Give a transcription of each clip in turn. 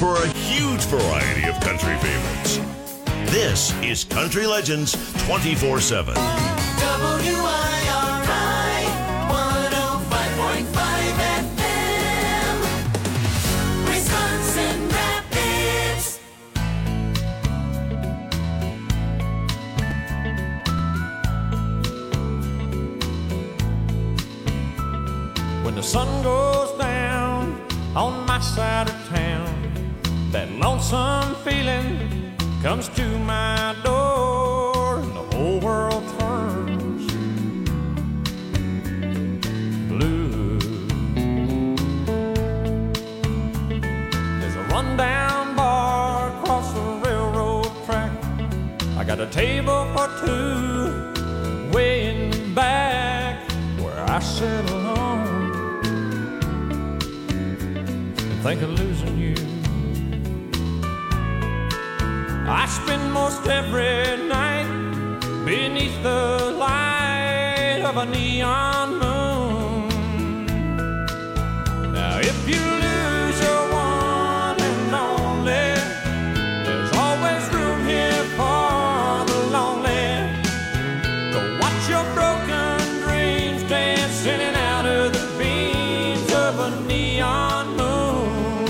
for a huge variety of country favorites. This is Country Legends 24/7. WIRI 105.5 FM, Wisconsin Rapids. When the sun goes down on my side of town, that lonesome feeling comes to my door, and the whole world turns blue. There's a rundown bar across the railroad track. I got a table for two way in the back where I sit alone and think of losing you. I spend most every night beneath the light of a neon moon. Now if you lose your one and only, there's always room here for the lonely to watch your broken dreams dancing in and out of the beams of a neon moon.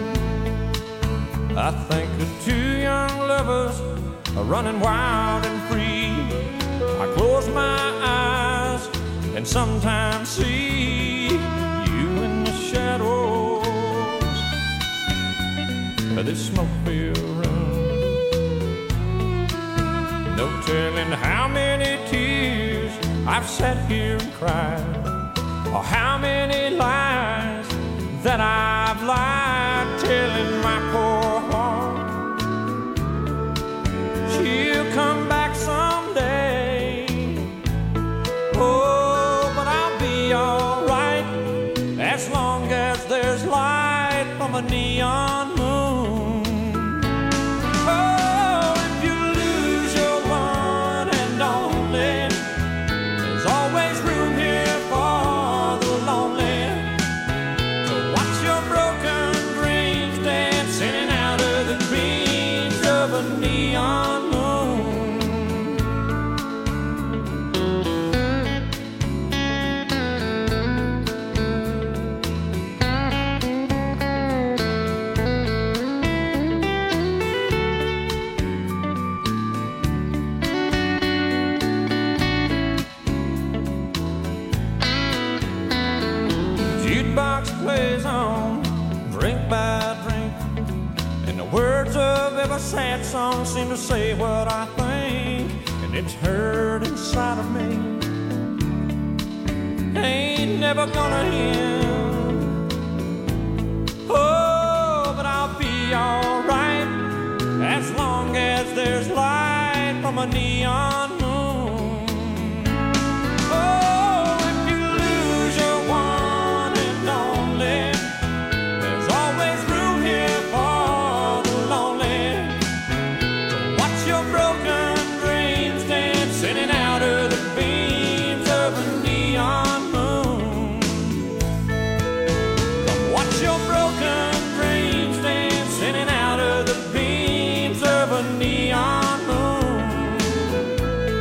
I think of two young lovers are running wild and free. I close my eyes and sometimes see you in the shadows of this smoke-filled room. No telling how many tears I've sat here and cried, or how many lies that I've lied, telling my poor heart she'll come back someday. Oh, but I'll be alright as long as there's light from a neon moon. Oh, if you lose your one and only, there's always room here for the lonely to watch your broken dreams dance in and out of the beams of a neon moon. Jukebox plays on, drink by drink, and the words of every sad song seem to say what I think, and it's hurt inside of me. Ain't never gonna end. Oh, but I'll be alright as long as there's light from a neon moon. Oh, if you lose your one and only, there's always room here for the lonely to watch your broken dreams dance in and out of the beams of a neon moon. Come watch your broken dreams dance in and out of the beams of a neon moon.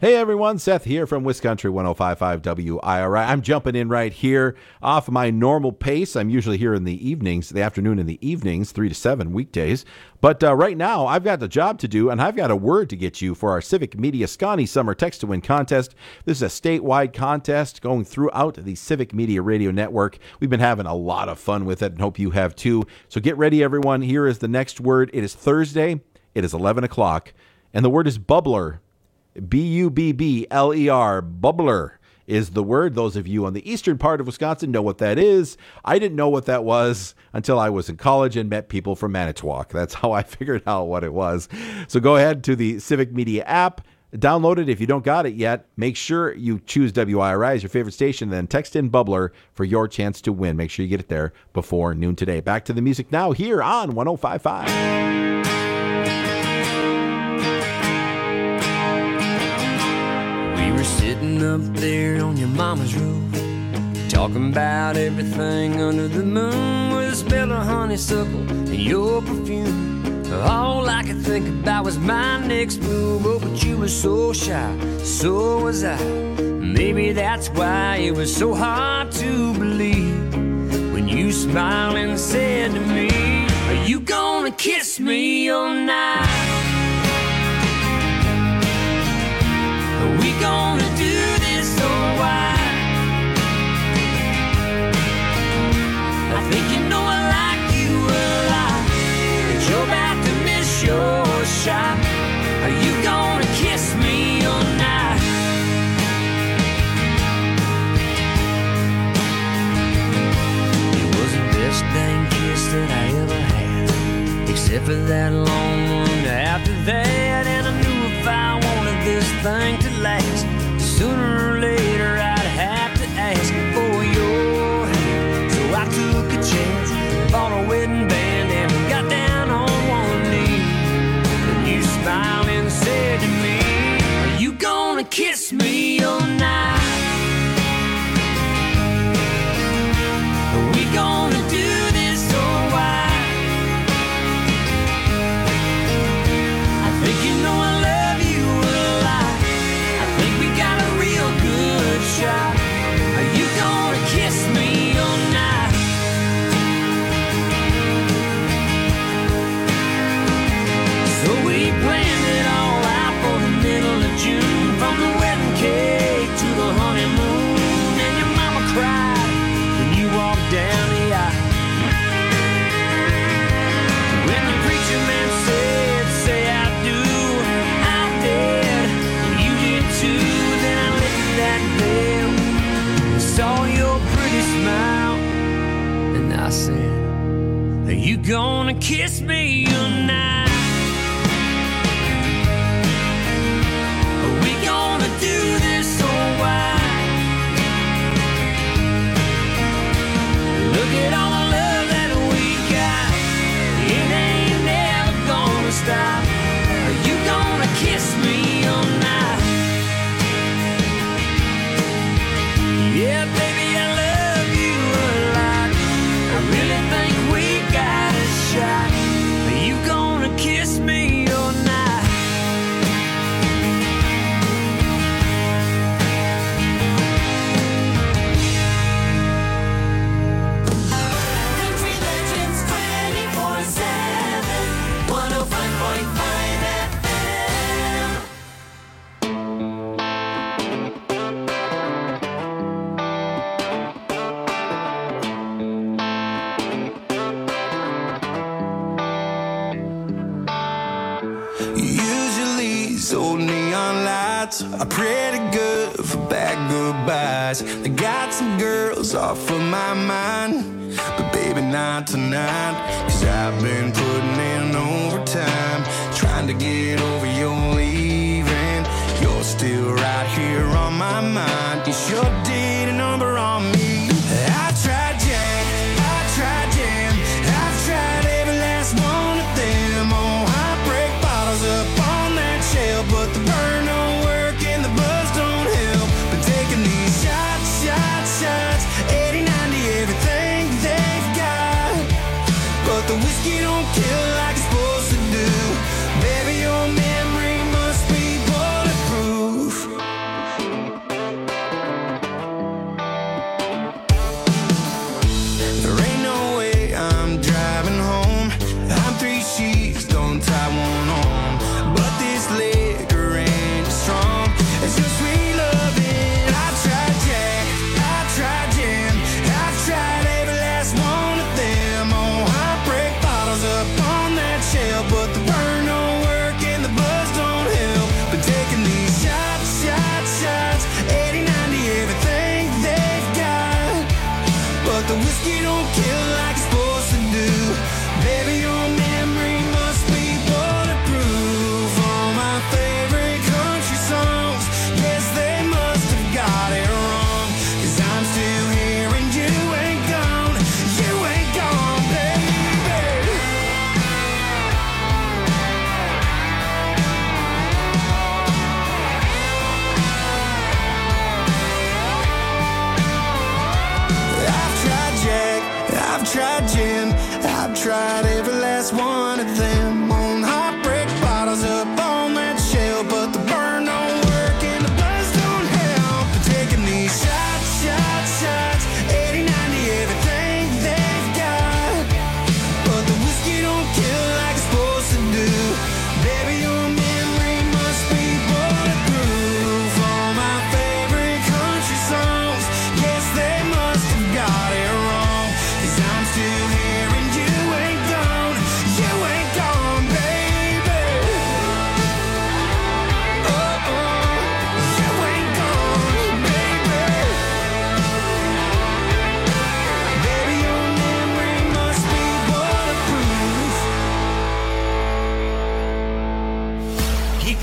Hey everyone, Seth here from Wiscountry 105.5 WIRI. I'm jumping in right here off my normal pace. I'm usually here in the evenings, the afternoon and the evenings, 3 to 7 weekdays. But right now, I've got a job to do, and I've got a word to get you for our Civic Media Scotty Summer Text to Win contest. This is a statewide contest going throughout the Civic Media Radio Network. We've been having a lot of fun with it and hope you have too. So get ready, everyone. Here is the next word. It is Thursday. It is 11 o'clock, and the word is bubbler. B-U-B-B-L-E-R, bubbler is the word. Those of you on the eastern part of Wisconsin know what that is. I didn't know what that was until I was in college and met people from Manitowoc. That's how I figured out what it was. So go ahead to the Civic Media app, download it. If you don't got it yet, make sure you choose WIRI as your favorite station, then text in bubbler for your chance to win. Make sure you get it there before noon today. Back to the music now here on 105.5. Sitting up there on your mama's roof, talking about everything under the moon, with a smell of honeysuckle and your perfume. All I could think about was my next move. Oh, but you were so shy, so was I. Maybe that's why it was so hard to believe when you smiled and said to me, are you gonna kiss me all night? Are we gonna do this or why? I think you know I like you a lot, but you're about to miss your shot. Are you gonna kiss me all night? It was the best dang kiss that I ever had, except for that long one after that. And I knew if I wanted this thing to last, sooner or later I'd have to ask for your hand. So I took a chance, bought a wedding band, and got down on one knee. And you smiled and said to me, are you gonna kiss me all night? Are we gonna do this or why? I think you know I love you a lot. I think we got a real good shot. Are you gonna kiss me all night? So we planned it all out for the middle of June, from the wedding cake to the honeymoon. And your mama cried when you walked down the aisle. When the preacher man said, say I do, I did, you did too. Then I lifted that veil, saw your pretty smile, and I said, are you gonna kiss me tonight? Are we gonna do this or why? Look at all the love that we got, it ain't never gonna stop. Are you gonna kiss me all night? Yeah, baby, I love you a lot. I really think we got a shot. Are you gonna kiss me all night? Country Legends 24/7, 105.5 FM. Usually these old neon lights are pretty good for bad goodbyes. I got some girls off of my mind, but baby not tonight. 'Cause I've been putting in overtime, trying to get over your leaving. You're still right here on my mind. You sure did a number on me. I tried Jack, I tried Jam, I've tried every last one of them. Oh, I break bottles up on that shelf, but the burn don't work and the buzz don't help. Been taking these shots, shots, shots, 80, 90, everything they've got, but the whiskey don't kill like it's supposed to do. Baby, your memory must be bulletproof.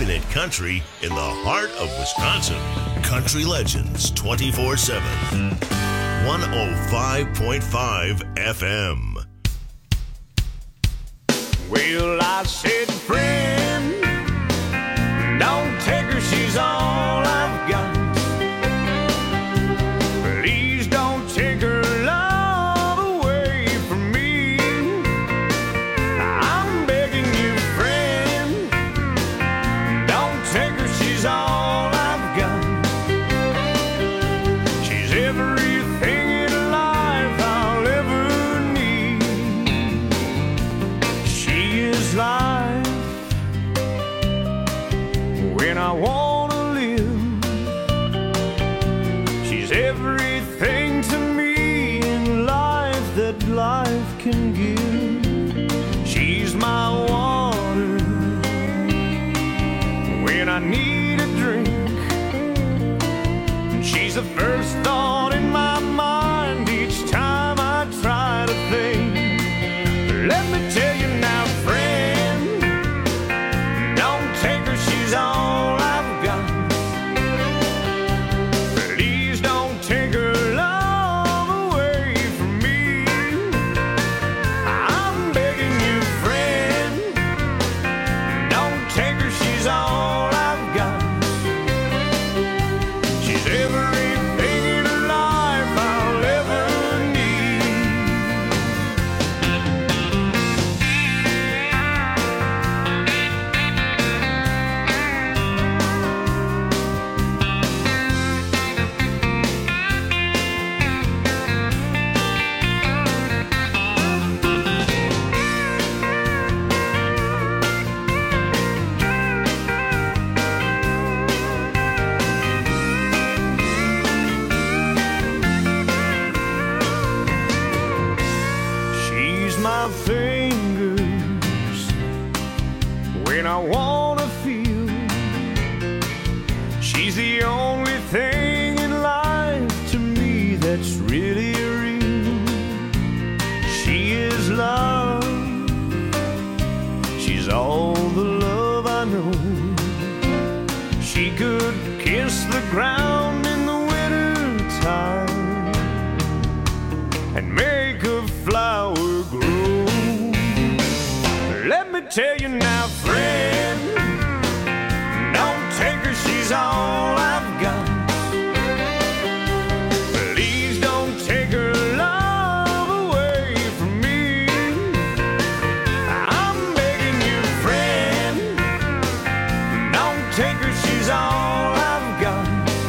keeping it country in the heart of Wisconsin. Country Legends 24/7. 105.5 FM. Well, I said, friend, don't take her, she's all I've got. Please don't take her love away from me. I'm begging you, friend, don't take her, she's all I've got. She's everything in life I'll ever need. She is life when I wanna live. She's everything to me in life that life can give. She's my water when I need a drink. She's the first thought in my mind each time I try to think. Let me tell you now, friend, don't take her, she's all I've got. Please don't take her love away from me. I'm begging you, friend, don't take her, she's all I've got. She's everything in life I'll ever need. She's my fingers when I wanna feel. She's the only thing in life to me that's really real. She is love. She's all the love I know. She could kiss the ground in the winter time and make a flower grow. Let me tell you now, friend, don't take her, she's all I've got. Please don't take her love away from me. I'm begging you, friend, don't take her, she's all I've got.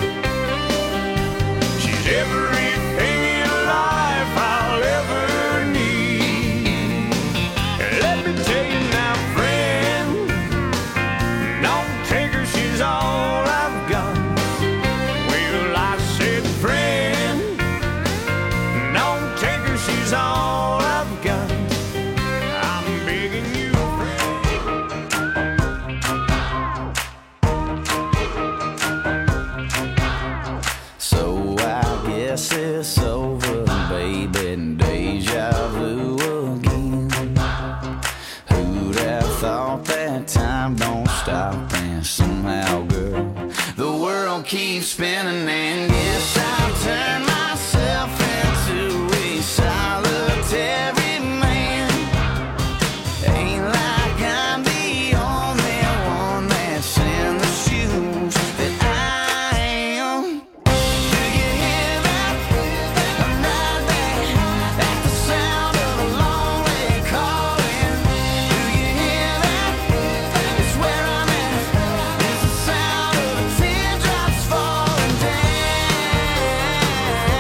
She's everything in life I'll ever need. Let me tell you now, friend, don't take her, she's all I've got. Well, I said, friend, don't take her, she's all I've got. I'm begging you, So I guess it's over, baby, deja vu again. Who'd have thought that time don't stop, and somehow, girl, the world keeps spinning, and guess I've turned myself into a solitary man. Ain't like I'm the only one that's in the shoes that I am. Do you hear that? I'm right there at the sound of a lonely calling. Do you hear that? It's where I'm at. It's the sound of the teardrops falling down.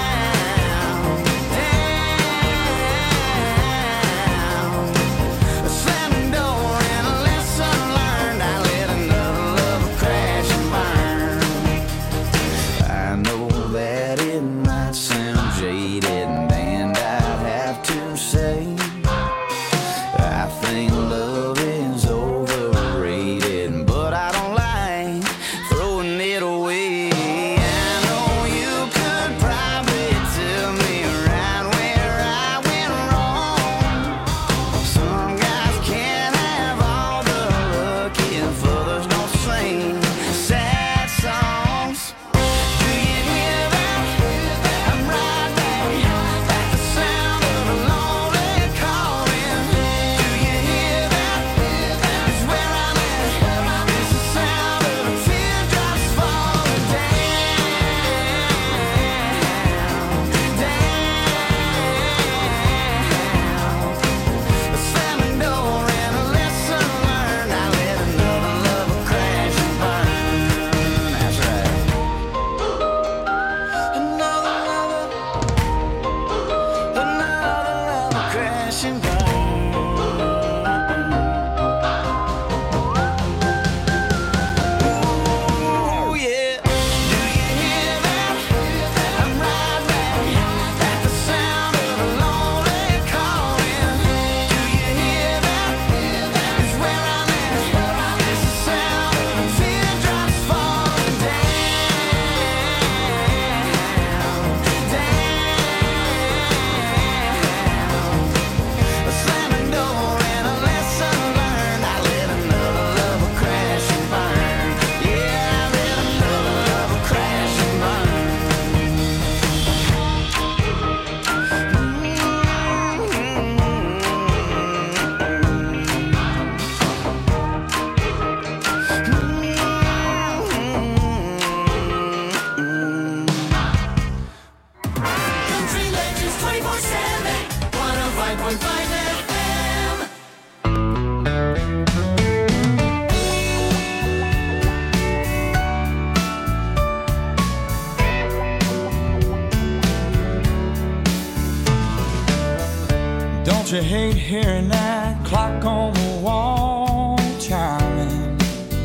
you hate hearing that clock on the wall chiming,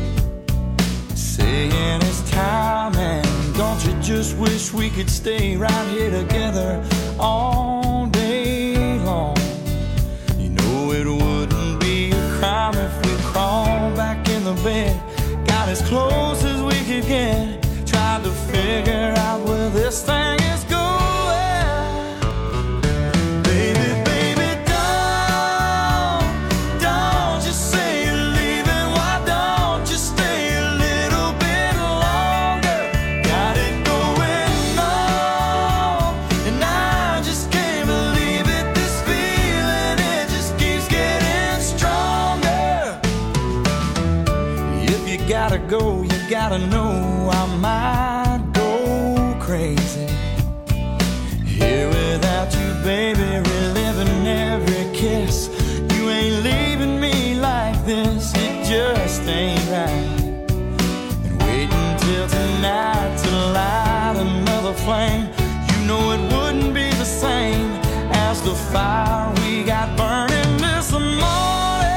saying it's time? And don't you just wish we could stay right here together all day long? You know it wouldn't be a crime if we crawled back in the bed, got as close as we could get, tried to figure out where this thing is going. Go, you gotta know I might go crazy here without you, baby, reliving every kiss. You ain't leaving me like this, it just ain't right. And waiting till tonight to light another flame, you know it wouldn't be the same as the fire we got burning this morning.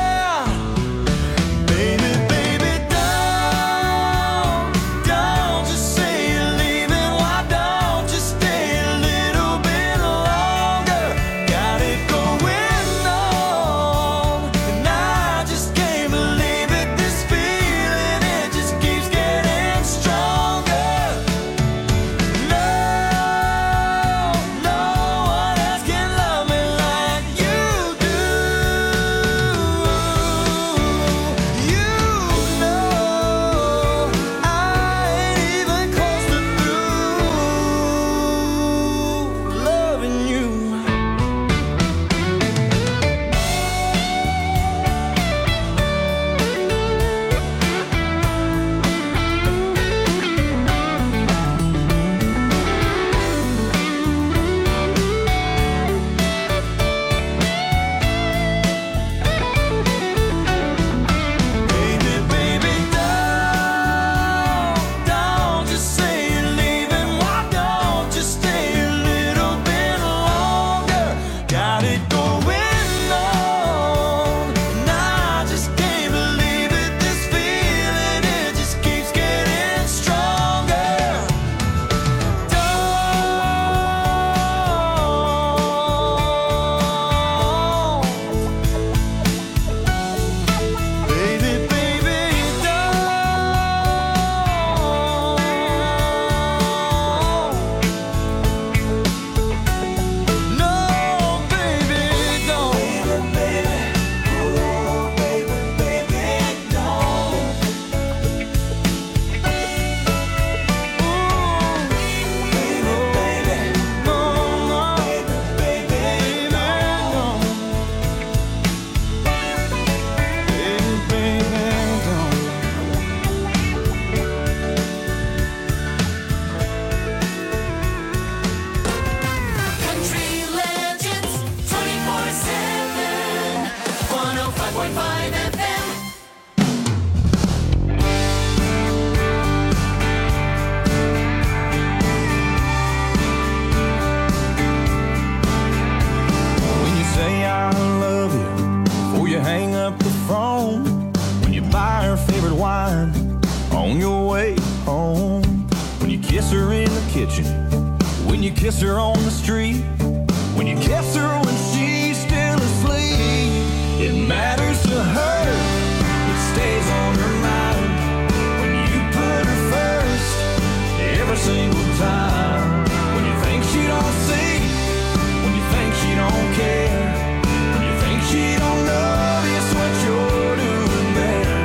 When you kiss her on the street, when you kiss her when she's still asleep, it matters to her, it stays on her mind. When you put her first, every single time. When you think she don't see, when you think she don't care, when you think she don't notice what you're doing there.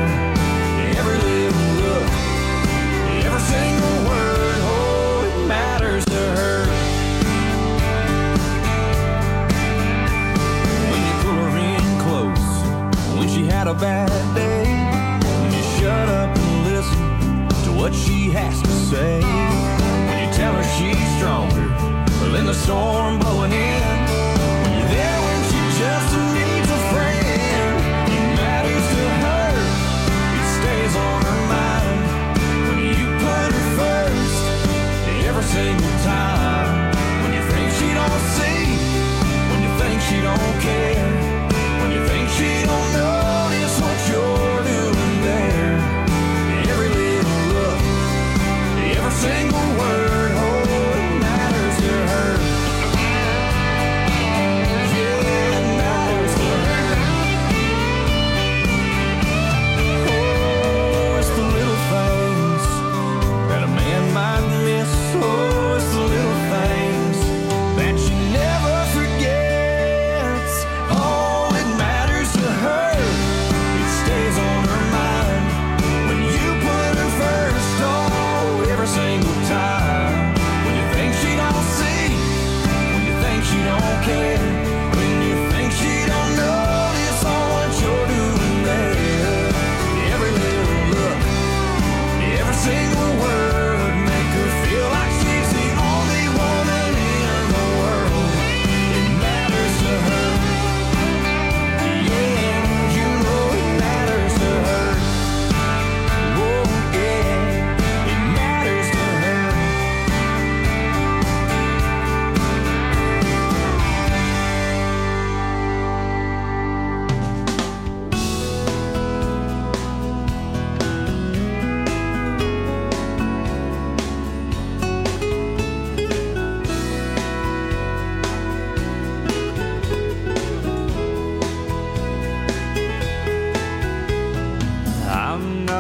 Every little look, every single word, oh, it matters to her. When you pull her in close, when she had a bad day, when you shut up and listen to what she has to say, when you tell her she's stronger than the storm blowing in, when you're there when she just needs a friend. It matters to her, it stays on her mind. When you put her first, every single time. When you think she don't see, when you think she don't care,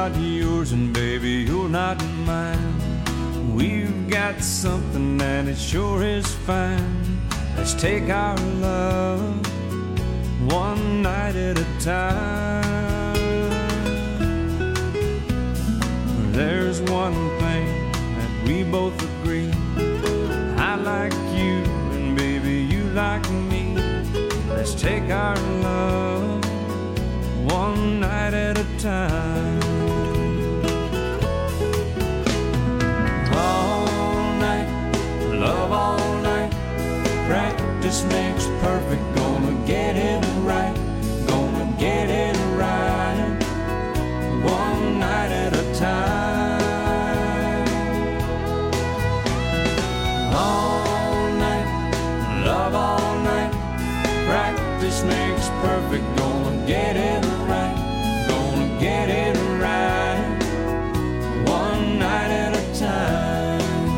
not yours, and baby, you're not mine. We've got something and it sure is fine. Let's take our love one night at a time. There's one thing that we both agree. I like you and baby you like me. Let's take our love one night at a time. All night, love all night. Practice makes perfect. Gonna get it right. Gonna get it right. One night at a time. All night, love all night. Practice makes perfect. Gonna get it right. Gonna get it right. One night at a time.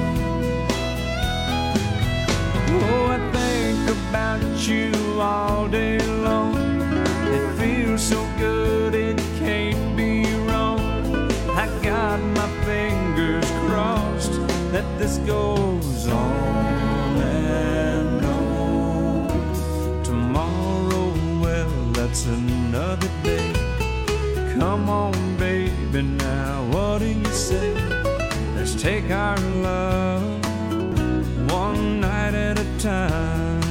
Oh, I think about you all day long. It feels so good, it can't be wrong. I got my fingers crossed that this goes on and on. Tomorrow, well, that's another day. Come on, baby, now what do you say? Let's take our love one night at a time.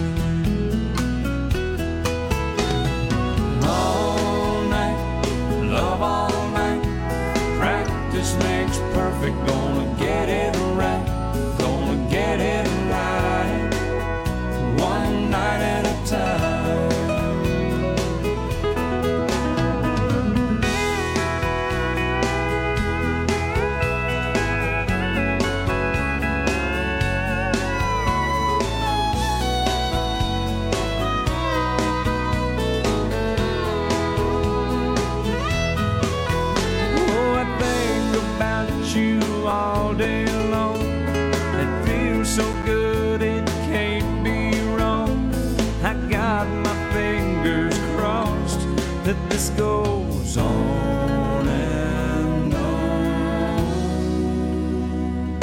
All night, love all night. Practice makes perfect. Gonna get it right. Gonna get it right. One night at a time. All day long, it feels so good, it can't be wrong. I got my fingers crossed that this goes on and on.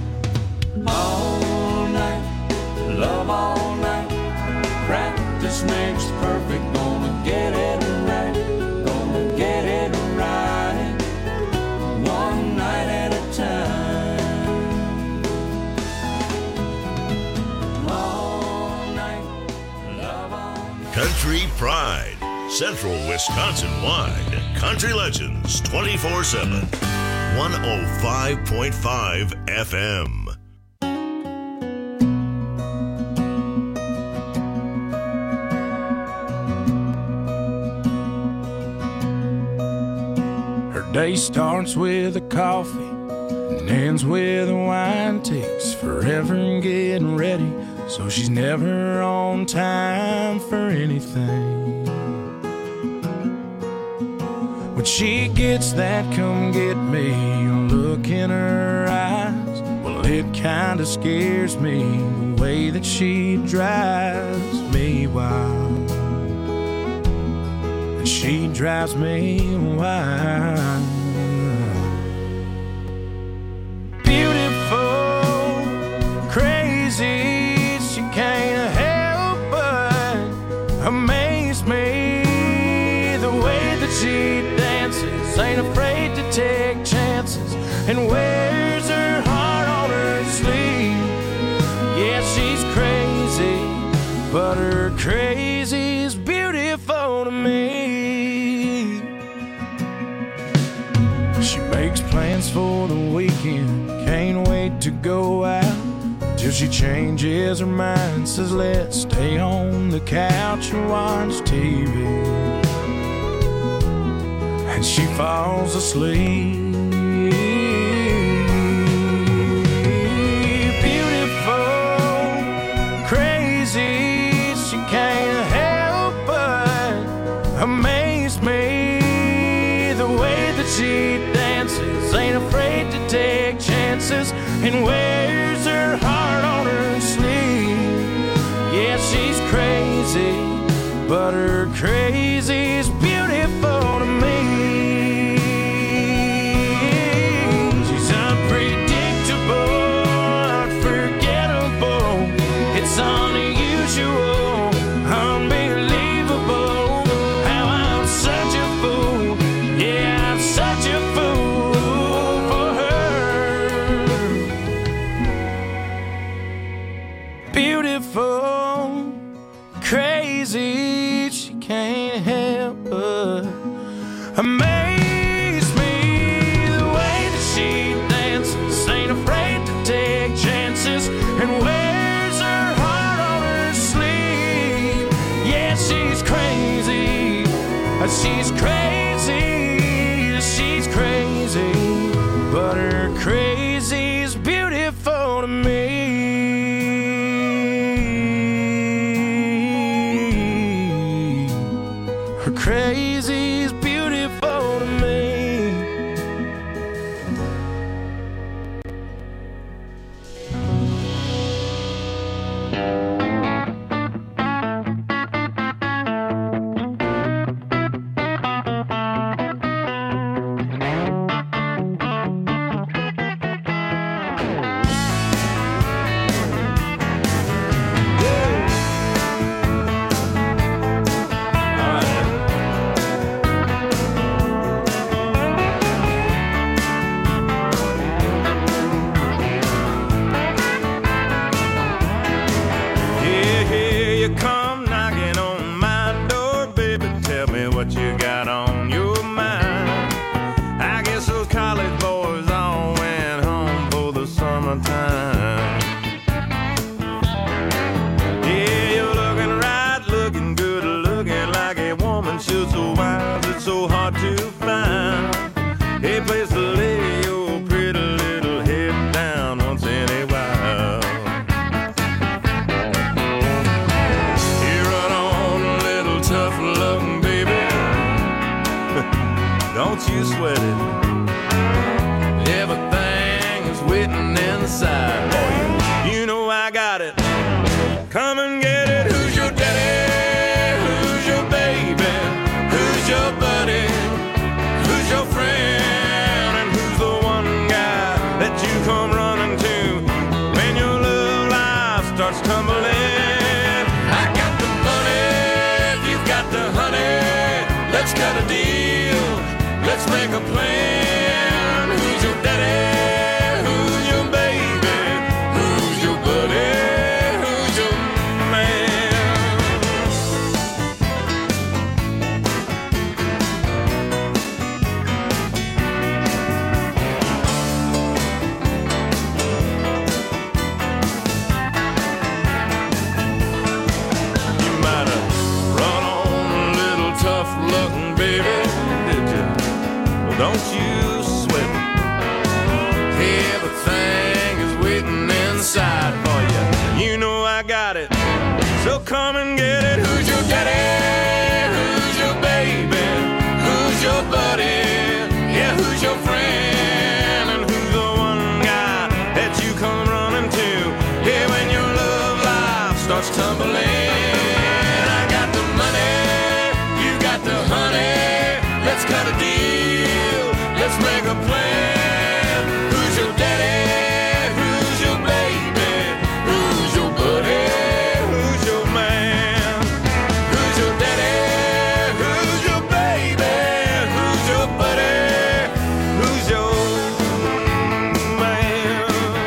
All night, love all night. Practice makes perfect. Gonna get it right. Gonna get it right. One night at a time. All night, love all night. Country Pride, Central Wisconsin wide. Country Legends 24/7. 105.5 FM. Day starts with a coffee and ends with a wine. Takes forever getting ready, so she's never on time for anything. When she gets that come get me look in her eyes, well, it kinda scares me the way that she drives me wild. She drives me wild. Beautiful, crazy, she can't help but amaze me. The way that she dances, ain't afraid to take chances, and wears her heart on her sleeve. Yeah, she's crazy, but her crazy's beautiful to me. She makes plans for the weekend, can't wait to go out, till she changes her mind, says let's stay on the couch and watch TV. And she falls asleep. Beautiful, crazy, she can't help but amaze me. The way that she dances, ain't afraid to take chances, and wears her heart on her sleeve. Yeah, she's crazy, but her crazy's beautiful to me. to lay your pretty little head down once in a while. Here run on a little tough loving, baby. Don't you sweat it. Everything is waiting inside for you. You know I got it. Come and get it. Who's your daddy? Who's your baby? Who's your buddy? Who's your friend? And who's the one guy that you come running to when your love life starts tumbling? I got the money, you've got the honey. Let's cut a deal. Let's make a plan. Who's your daddy? Who's your baby? Who's your buddy? Who's your man? You might have run on a little tough looking, baby, did you? Well, don't you sweat it. Everything is waiting inside for you. You know I got it. So come and get it. Who's your daddy? Who's your baby? Who's your buddy? Yeah, who's your friend? And who's the one guy that you come running to? Yeah, when your love life starts tumbling. I got the money, you got the honey. Let's cut a deal. Let's make a plan. Who's your daddy? Who's your baby? Who's your buddy? Who's your man? Who's your daddy? Who's your baby? Who's your buddy? Who's your man?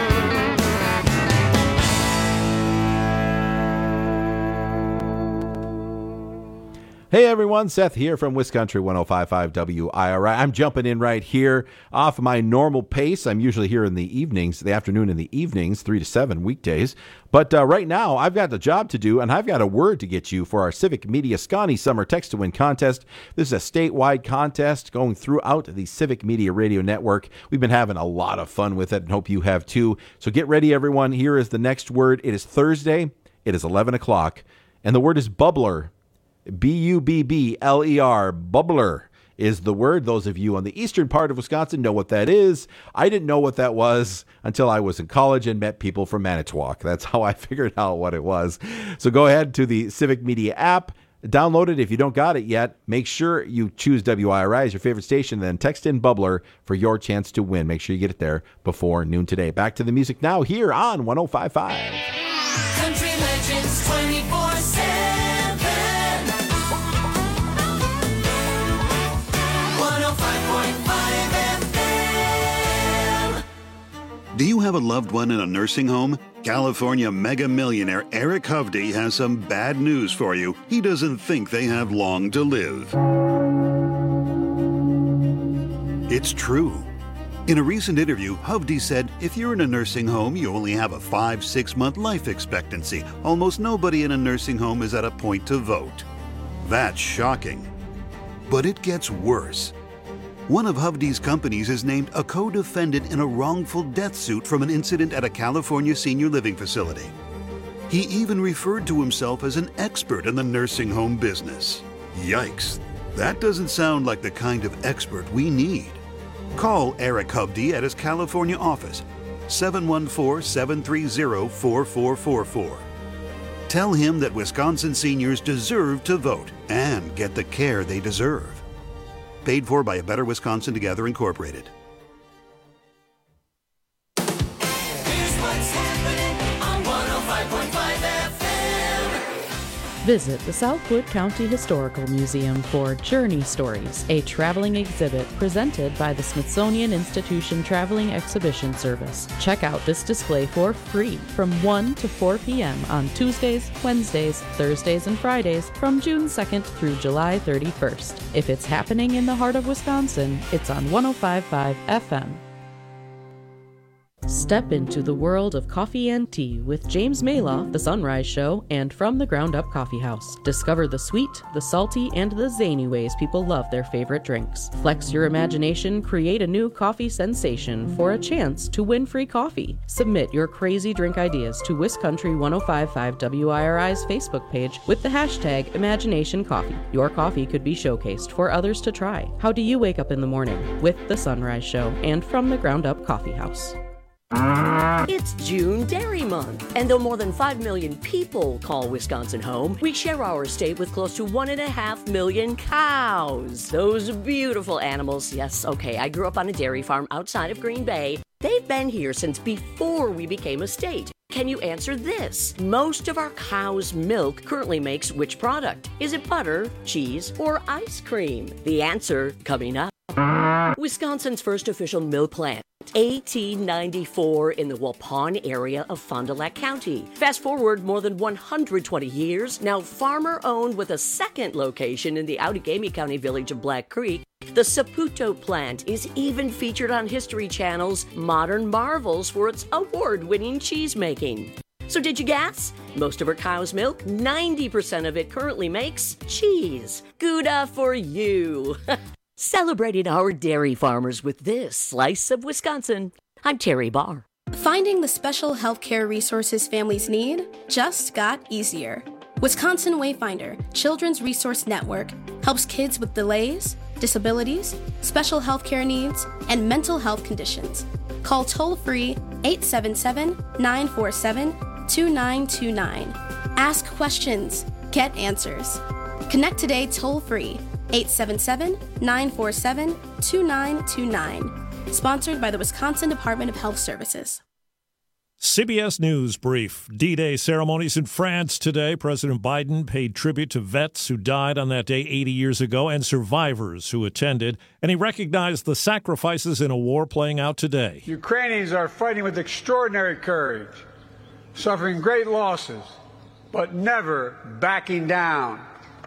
Hey everyone, Seth here from Wiscountry 105.5 WIRI. I'm jumping in right here off my normal pace. I'm usually here in the evenings, the afternoon and the evenings, 3 to 7 weekdays. But right now, I've got a job to do, and I've got a word to get you for our Civic Media Scotty Summer Text to Win contest. This is a statewide contest going throughout the Civic Media Radio Network. We've been having a lot of fun with it, and hope you have too. So get ready, everyone. Here is the next word. It is Thursday. It is 11 o'clock, and the word is bubbler. B-U-B-B-L-E-R, bubbler is the word. Those of you on the eastern part of Wisconsin know what that is. I didn't know what that was until I was in college and met people from Manitowoc. That's how I figured out what it was. So go ahead to the Civic Media app, download it. If you don't got it yet, make sure you choose WIRI as your favorite station, then text in bubbler for your chance to win. Make sure you get it there before noon today. Back to the music now here on 105.5. Country Legends 24/7. 105.5 FM. Do you have a loved one in a nursing home? California mega millionaire Eric Hovde has some bad news for you. He doesn't think they have long to live. It's true. In a recent interview, Hovde said, if you're in a nursing home, you only have a 5-6 month life expectancy. Almost nobody in a nursing home is at a point to vote. That's shocking. But it gets worse. One of Hovde's companies is named a co-defendant in a wrongful death suit from an incident at a California senior living facility. He even referred to himself as an expert in the nursing home business. Yikes. That doesn't sound like the kind of expert we need. Call Eric Hovde at his California office, 714-730-4444. Tell him that Wisconsin seniors deserve to vote and get the care they deserve. Paid for by A Better Wisconsin Together, Incorporated. Here's what's happening on 105.5 FM. Visit the Southwood County Historical Museum for Journey Stories, a traveling exhibit presented by the Smithsonian Institution Traveling Exhibition Service. Check out this display for free from 1 to 4 p.m. on Tuesdays, Wednesdays, Thursdays, and Fridays from June 2nd through July 31st. If it's happening in the heart of Wisconsin, it's on 105.5 FM. Step into the world of coffee and tea with James Maloff, The Sunrise Show, and From the Ground Up Coffee House. Discover the sweet, the salty, and the zany ways people love their favorite drinks. Flex your imagination, create a new coffee sensation for a chance to win free coffee. Submit your crazy drink ideas to WisCountry 1055 WIRI's Facebook page with the hashtag #ImaginationCoffee. Your coffee could be showcased for others to try. How do you wake up in the morning? With The Sunrise Show and From the Ground Up Coffee House. It's June Dairy Month, and though more than 5 million people call Wisconsin home, we share our state with close to 1.5 million cows. Those beautiful animals. Yes, okay, I grew up on a dairy farm outside of Green Bay. They've been here since before we became a state. Can you answer this? Most of our cow's milk currently makes which product? Is it butter, cheese, or ice cream? The answer coming up. Wisconsin's first official milk plant, 1894, in the Waupun area of Fond du Lac County. Fast forward more than 120 years, now farmer-owned with a second location in the Outagamie County village of Black Creek. The Saputo plant is even featured on History Channel's Modern Marvels for its award-winning cheese making. So did you guess? Most of our cow's milk, 90% of it currently makes cheese. Gouda for you. Celebrating our dairy farmers with this slice of Wisconsin. I'm Terry Barr. Finding the special healthcare resources families need just got easier. Wisconsin Wayfinder Children's Resource Network helps kids with delays, disabilities, special healthcare needs, and mental health conditions. Call toll-free 877-947-2929. Ask questions. Get answers. Connect today toll-free 877-947-2929. Sponsored by the Wisconsin Department of Health Services. CBS News Brief. D-Day ceremonies in France today. President Biden paid tribute to vets who died on that day 80 years ago and survivors who attended, and he recognized the sacrifices in a war playing out today. Ukrainians are fighting with extraordinary courage, suffering great losses, but never backing down.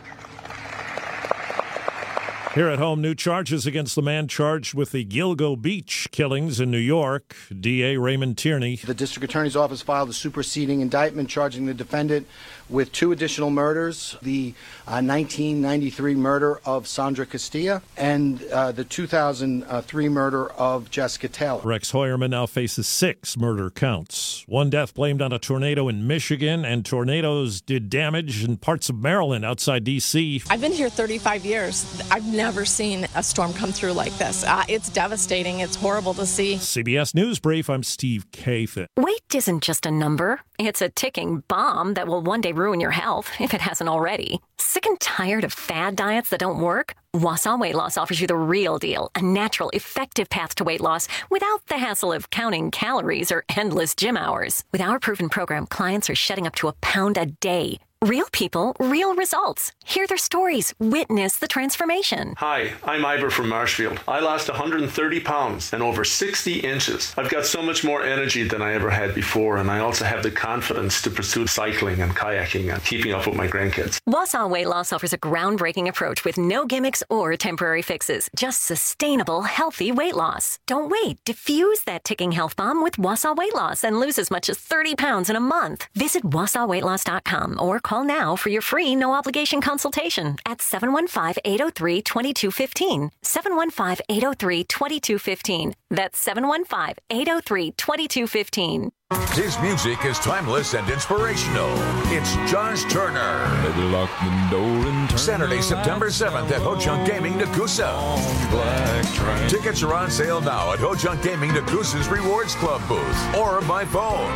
Here at home, new charges against the man charged with the Gilgo Beach killings in New York. DA Raymond Tierney. The district attorney's office filed a superseding indictment charging the defendant with 2 additional murders, the 1993 murder of Sandra Castilla and the 2003 murder of Jessica Taylor. Rex Hoyerman now faces 6 murder counts. 1 death blamed on a tornado in Michigan, and tornadoes did damage in parts of Maryland outside D.C. I've been here 35 years. I've never seen a storm come through like this. It's devastating. It's horrible to see. CBS News Brief, I'm Steve Kathan. Weight isn't just a number. It's a ticking bomb that will one day ruin your health, if it hasn't already. Sick and tired of fad diets that don't work? Wausau Weight Loss offers you the real deal, a natural, effective path to weight loss without the hassle of counting calories or endless gym hours. With our proven program, clients are shedding up to a pound a day. Real people, real results. Hear their stories. Witness the transformation. Hi, I'm Ivor from Marshfield. I lost 130 pounds and over 60 inches. I've got so much more energy than I ever had before, and I also have the confidence to pursue cycling and kayaking and keeping up with my grandkids. Wausau Weight Loss offers a groundbreaking approach with no gimmicks or temporary fixes. Just sustainable, healthy weight loss. Don't wait. Diffuse that ticking health bomb with Wausau Weight Loss and lose as much as 30 pounds in a month. Visit WausauWeightLoss.com or call now for your free no-obligation consultation at 715-803-2215. 715-803-2215. That's 715-803-2215. His music is timeless and inspirational. It's Josh Turner. Lock the door and turn Saturday, September 7th at Ho-Chunk Gaming, Nakusa. Tickets are on sale now at Ho-Chunk Gaming, Nakusa's Rewards Club booth or by phone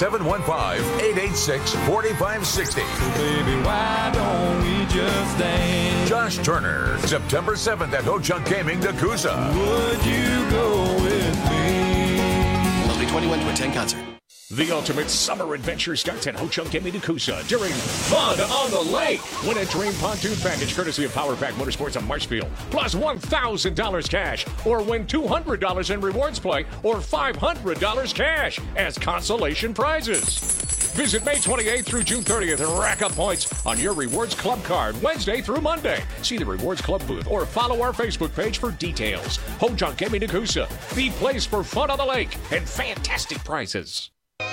715-886-4560. Baby, why don't we just dance? Josh Turner, September 7th at Ho-Chunk Gaming, Nakusa. Would you go with me? Only 21 to attend concert. The ultimate summer adventure starts at Ho-Chunk Gaming Nakusa during Fun on the Lake. Win a dream pontoon package courtesy of Power Pack Motorsports on Marshfield, plus $1,000 cash, or win $200 in rewards play or $500 cash as consolation prizes. Visit May 28th through June 30th and rack up points on your Rewards Club card Wednesday through Monday. See the Rewards Club booth or follow our Facebook page for details. Ho-Chunk Gaming Nakusa, the place for fun on the lake and fantastic prizes.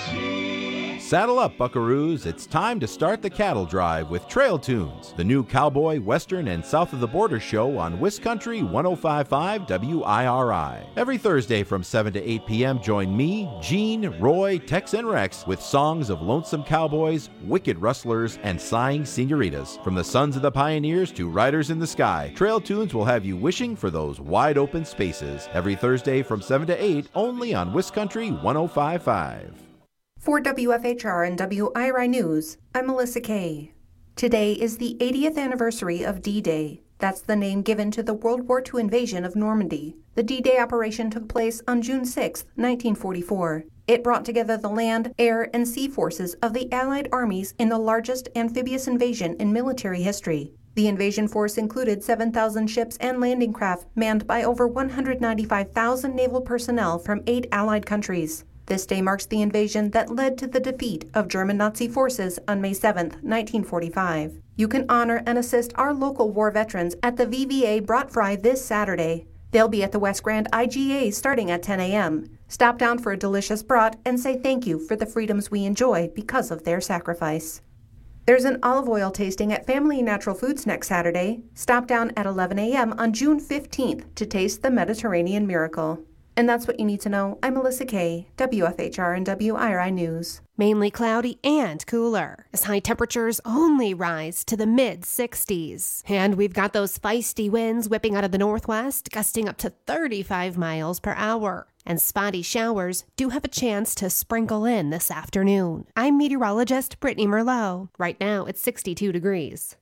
Saddle up, buckaroos. It's time to start the cattle drive with Trail Tunes, the new cowboy, western, and south of the border show on Wiscountry 105.5 WIRI. Every Thursday from 7 to 8 p.m., join me, Gene, Roy, Tex, and Rex with songs of lonesome cowboys, wicked rustlers, and sighing senoritas. From the sons of the pioneers to riders in the sky, Trail Tunes will have you wishing for those wide open spaces. Every Thursday from 7 to 8, only on Wiscountry 105.5. For WFHR and WIRI News, I'm Melissa Kay. Today is the 80th anniversary of D-Day. That's the name given to the World War II invasion of Normandy. The D-Day operation took place on June 6, 1944. It brought together the land, air, and sea forces of the Allied armies in the largest amphibious invasion in military history. The invasion force included 7,000 ships and landing craft manned by over 195,000 naval personnel from 8 Allied countries. This day marks the invasion that led to the defeat of German Nazi forces on May 7, 1945. You can honor and assist our local war veterans at the VVA Brat Fry this Saturday. They'll be at the West Grand IGA starting at 10 a.m. Stop down for a delicious brat and say thank you for the freedoms we enjoy because of their sacrifice. There's an olive oil tasting at Family Natural Foods next Saturday. Stop down at 11 a.m. on June 15th to taste the Mediterranean miracle. And that's what you need to know. I'm Melissa Kay, WFHR and WIRI News. Mainly cloudy and cooler, as high temperatures only rise to the mid-60s. And we've got those feisty winds whipping out of the northwest, gusting up to 35 miles per hour. And spotty showers do have a chance to sprinkle in this afternoon. I'm meteorologist Brittany Merlot. Right now, it's 62 degrees.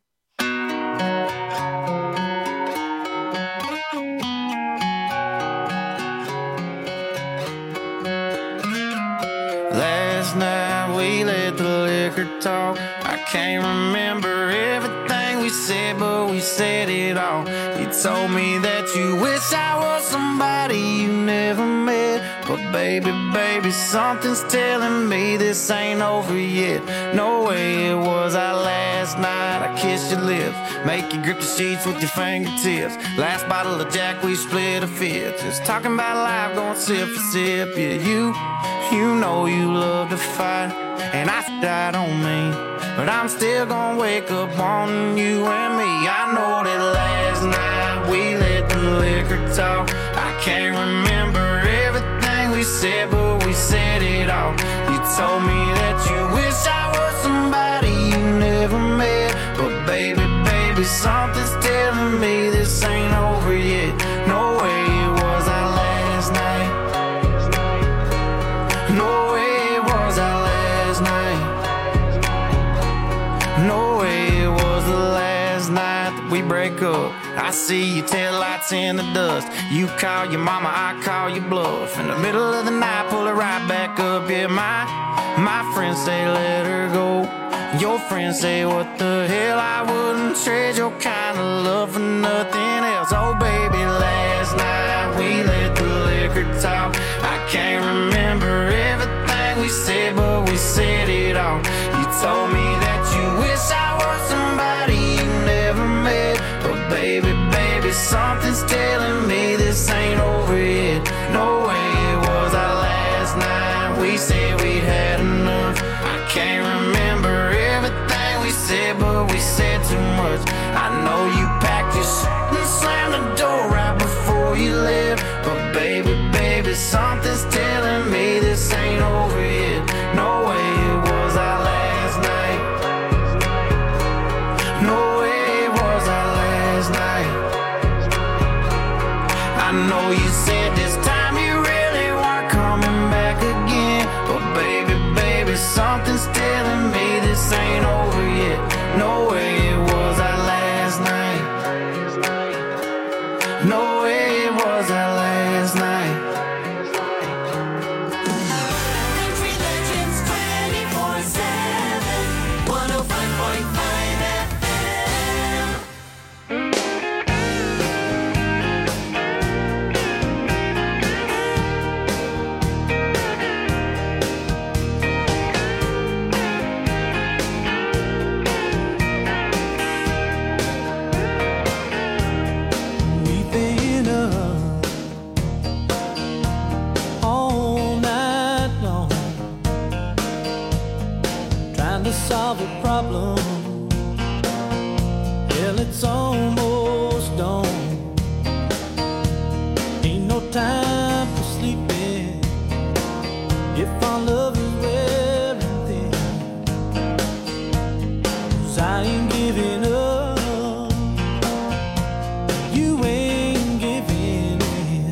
Last night we let the liquor talk. I can't remember everything we said, but we said it all. You told me that you wish I was somebody you never met. But baby, something's telling me this ain't over yet. No way it was our last night. I kissed your lips, make you grip the sheets with your fingertips. Last bottle of Jack, we split a fifth. Just talking about life, going sip for sip. Yeah, you know you love to fight, and I died on me, but I'm still gonna wake up wanting you and me. I know that last night we let the liquor talk. I can't remember everything we said, but we said it all. You told me that you wish I was somebody you never met. But baby, something's telling me this ain't over yet. No way it was our last night. No way it was our last night. No way it was the last night that we break up. I see your taillights in the dust. You call your mama, I call your bluff. In the middle of the night, pull it right back up. Yeah, my friends say let her go. Your friends say what the hell, I wouldn't trade your kind of love for nothing else. Oh baby, last night we let the liquor talk. I can't remember everything we said, but we said it all. You told me that you wish I was somebody you never met. But baby, something's telling me this ain't over yet. No way it was our last night. We said we'd had enough. I can't remember everything we said, but we said too much. I know you packed your shit and slammed the door right before you left. But baby, something's telling me this ain't over yet. No way it was our last night. No way it was our last night. I know you said this time you really weren't coming back again. But baby, something's telling me this ain't over yet. No way it was our last night. No way it was our last night. solve a problem. Well, it's almost dawn. Ain't no time for sleeping if our love is wearing thin. 'Cause I ain't giving up, you ain't giving in.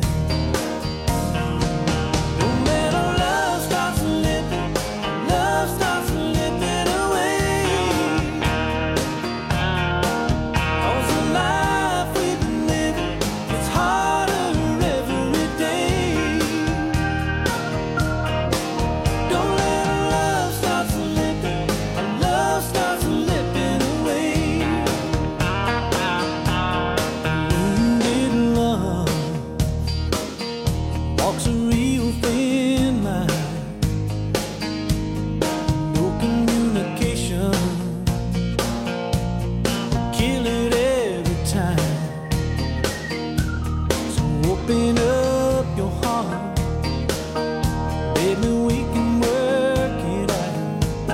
No matter love starts slipping, love starts slipping away. 'Cause the life we've been living, it's harder every day. Don't let our love start slipping, our love starts slipping away. Wounded love walks a real thin line. No communication, kill it every time. So open up your heart, baby, we can work it out.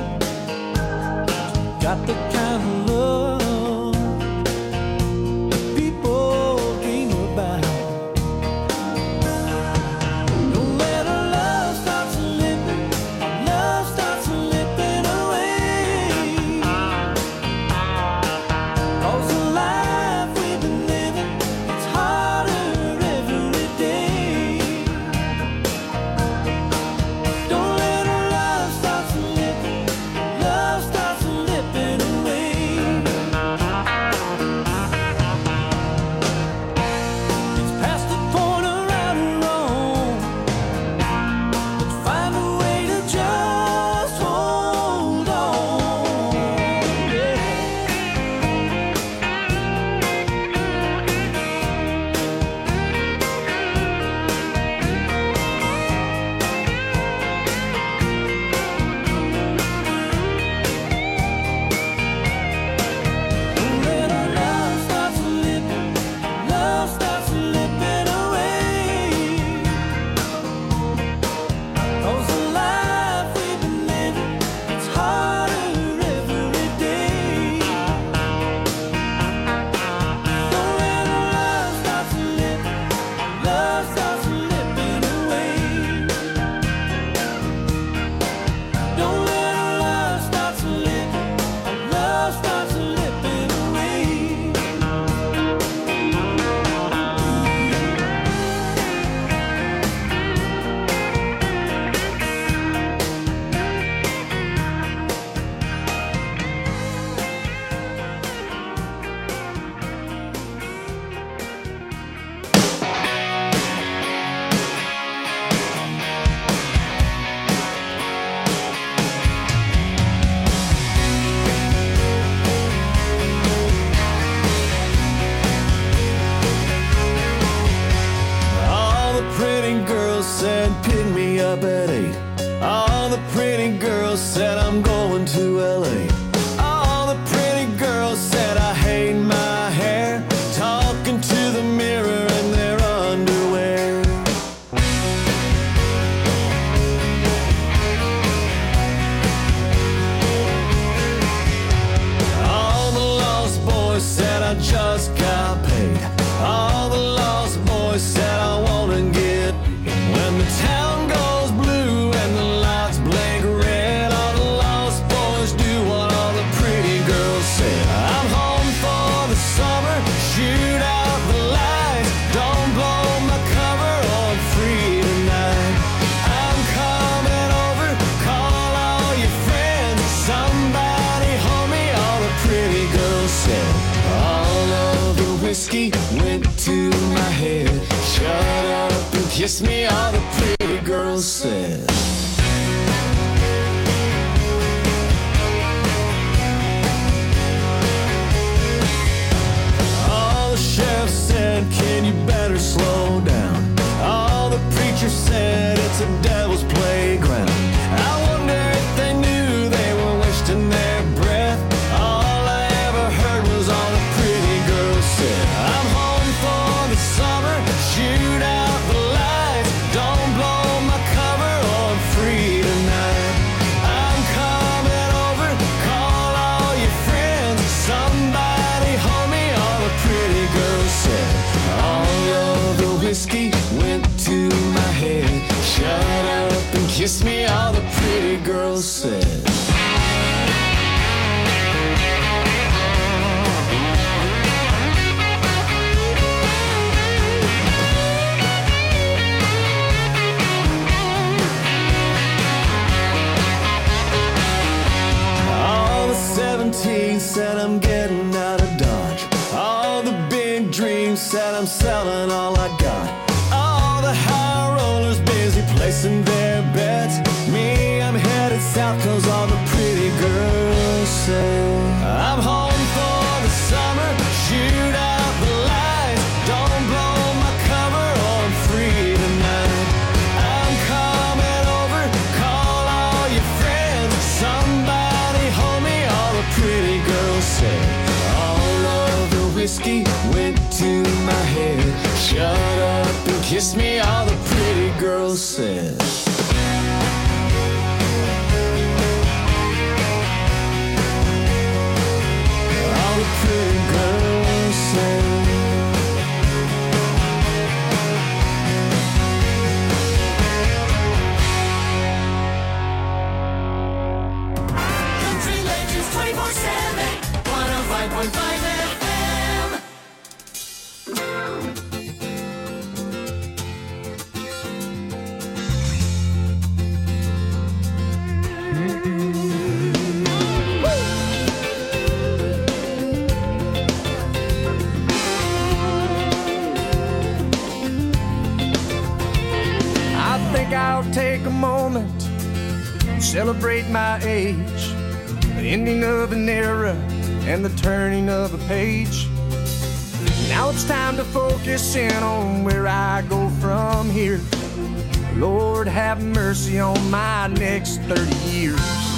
Got the kind of love that people dream about. No matter love starts slipping, love starts slipping away. 'Cause the life we've been living, it's harder every day. Don't let our love start slipping, love starts slipping away. It's past the point of right or wrong. Let's find a way to just hold on. Yeah. Don't let our love start slipping, love starts slipping away. 'Cause the life we've been living, it's harder every day. Don't let our love start slipping, love starts slipping away. Don't let our love start slipping, love starts slipping away. All the pretty girls said pick me up at 8. All the pretty girls said I'm going to LA. All the pretty girls said I hate my hair, talking to the mirror in their underwear. All the lost boys said I just got paid. All the lost boys said I wanna get when the town goes blue and the lights blink red. All the lost boys do what all the pretty girls said. I'm home for the summer, shoot out the lights, don't blow my cover on free tonight. I'm coming over, call all your friends, somebody hold me, all the pretty girls said. All of the whiskey went to my head. Shut up and kiss me, all the pretty girls said. All the sheriff said, can you better slow down? All the preachers said it's a devil's playground. I wonder if they knew they were wasting their breath. All I ever heard was all the pretty girls said. I'm home for the summer, shoot out the lights, don't blow my cover on free tonight. I'm coming over, call kiss me, all the pretty girls said. All the 17 said I'm getting out of Dodge. All the big dreams said I'm selling all I got. All the high rollers busy placing their bets. Me, I'm headed south cause all the pretty girls say I'm home for the summer, shoot out the lights. Don't blow my cover or I'm free tonight. I'm coming over, call all your friends. Somebody hold me, all the pretty girls say. All of the whiskey went to my head. Shut up and kiss me, all the pretty girls said. All the pretty girls said. Country Legends 24/7, 105.5 FM. I think I'll take a moment to celebrate my age, the ending of an era and the turning of a page. Now it's time to focus in on where I go from here. Lord, have mercy on my next 30 years.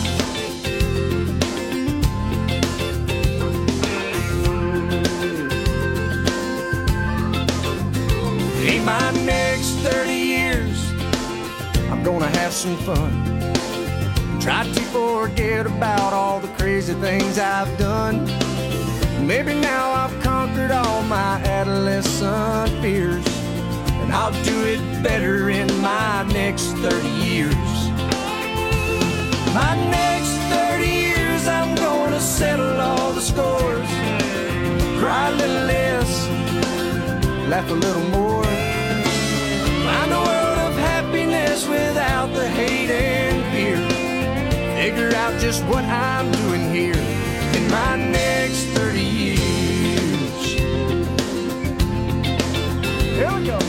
In my next 30 years, I'm gonna have some fun. Try to forget about all the crazy things I've done. Maybe now I've conquered all my adolescent fears, and I'll do it better in my next 30 years. My next 30 years, I'm gonna settle all the scores. Cry a little less, laugh a little more. Find a world of happiness without the hate and fear. Figure out just what I'm doing here in my next 30 years. Here we go.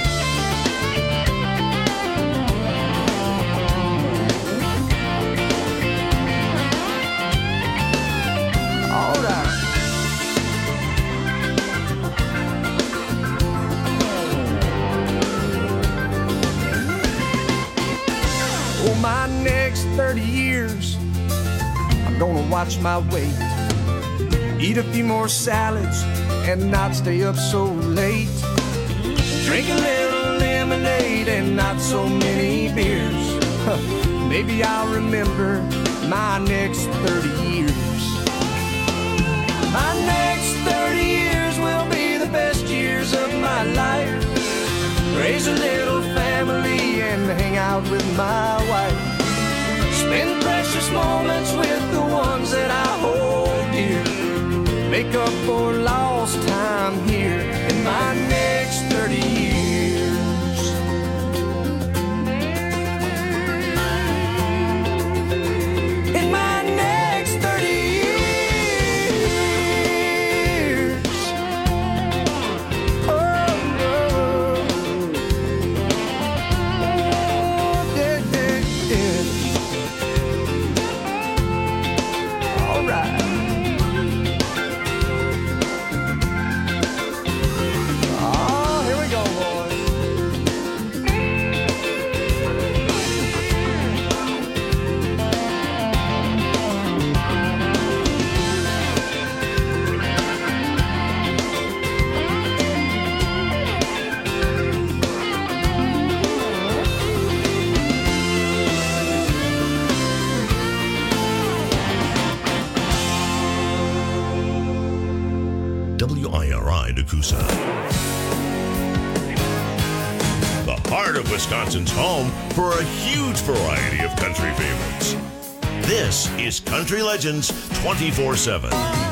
All right. Oh, my next 30 years, I'm gonna watch my weight. Eat a few more salads and not stay up so late. Drink a little lemonade and not so many beers. Maybe I'll remember my next 30 years. My next 30 years will be the best years of my life. Raise a little family and hang out with my wife. Spend precious moments with the ones that I hold dear. Make up for lost time here in my next 30 years. In my next 30 years. Oh, oh. Yeah, yeah, yeah. All right. Oh, here we go, boys. WIRI Nakusa. The heart of Wisconsin's home for a huge variety of country favorites. This is Country Legends 24/7.